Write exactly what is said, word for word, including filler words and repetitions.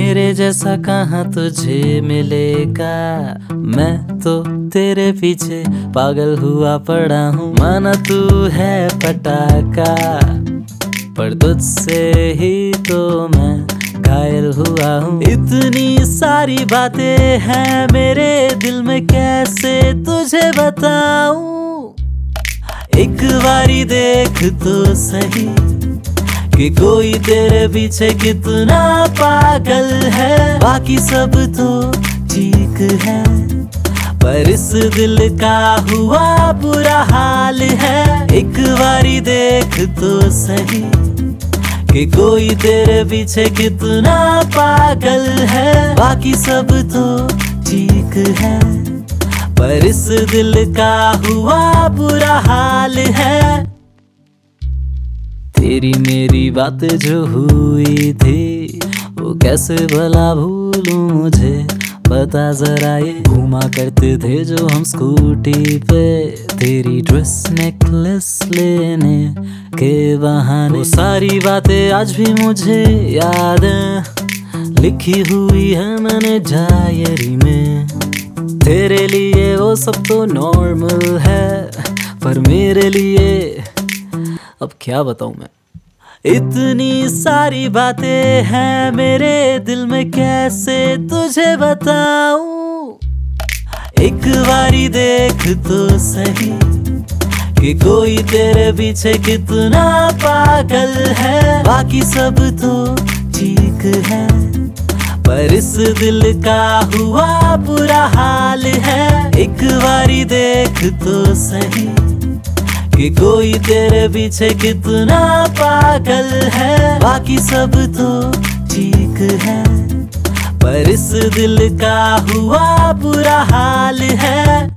मेरे जैसा कहाँ तुझे मिलेगा। मैं तो तेरे पीछे पागल हुआ पड़ा हूँ। माना तू है पटाखा, पर तुझसे ही तो मैं घायल हुआ हूँ। इतनी सारी बातें हैं मेरे दिल में, कैसे तुझे बताऊं। एक बारी देख तो सही कि कोई तेरे पीछे कितना पागल है। बाकी सब तो ठीक है, पर इस दिल का हुआ बुरा हाल है। एक बारी देख तो सही कि कोई तेरे पीछे कितना पागल है। बाकी सब तो ठीक है, पर इस दिल का हुआ बुरा हाल है। तेरी मेरी बातें जो हुई थी, वो कैसे भला भूलूं मुझे बता जरा ये। घूमा करते थे जो हम स्कूटी पे, तेरी ड्रेस नेकलेस लेने के बहाने। वो सारी बातें आज भी मुझे याद है, लिखी हुई है मैंने डायरी में। तेरे लिए वो सब तो नॉर्मल है, पर मेरे लिए अब क्या बताऊं मैं। इतनी सारी बातें हैं मेरे दिल में, कैसे तुझे बताऊं। एक बारी देख तो सही कि कोई तेरे पीछे कितना पागल है। बाकी सब तो ठीक है, पर इस दिल का हुआ बुरा हाल है। एक बारी देख तो सही कि कोई तेरे पीछे कितना पागल है। बाकी सब तो ठीक है, पर इस दिल का हुआ बुरा हाल है।